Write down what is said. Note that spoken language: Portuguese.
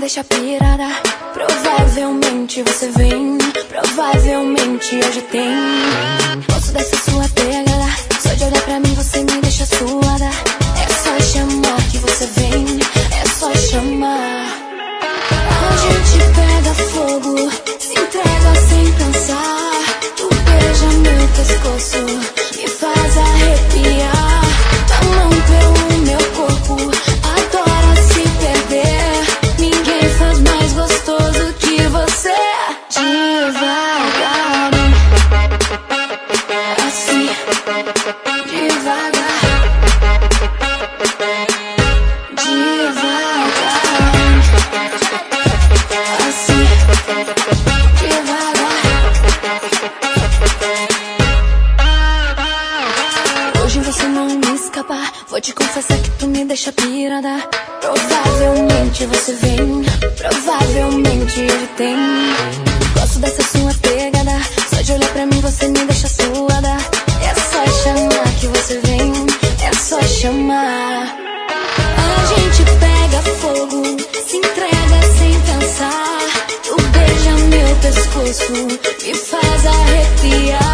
deixa pirada. Provavelmente você vem, provavelmente hoje tem. Gosto dessa sua pegada, só de olhar pra mim você me deixa suada. É só chamar que você vem, é só chamar. A gente pega fogo, se entrega sem pensar. Tu beija meu pescoço, me faz arrepiar. Tua mão pelo meu corpo, adora se perder. Ninguém faz mais gostoso que você. Devagar, assim, devagar, devagar, assim, devagar. Hoje você não me escapa, vou te confessar que tu me deixa pirada. Provavelmente você vem, provavelmente ele tem. Gosto dessa sua pegada, só de olhar pra mim você me deixa suada. É só chamar que você vem, é só chamar. A gente pega fogo, se entrega sem pensar. Tu beija meu pescoço, me faz arrepiar.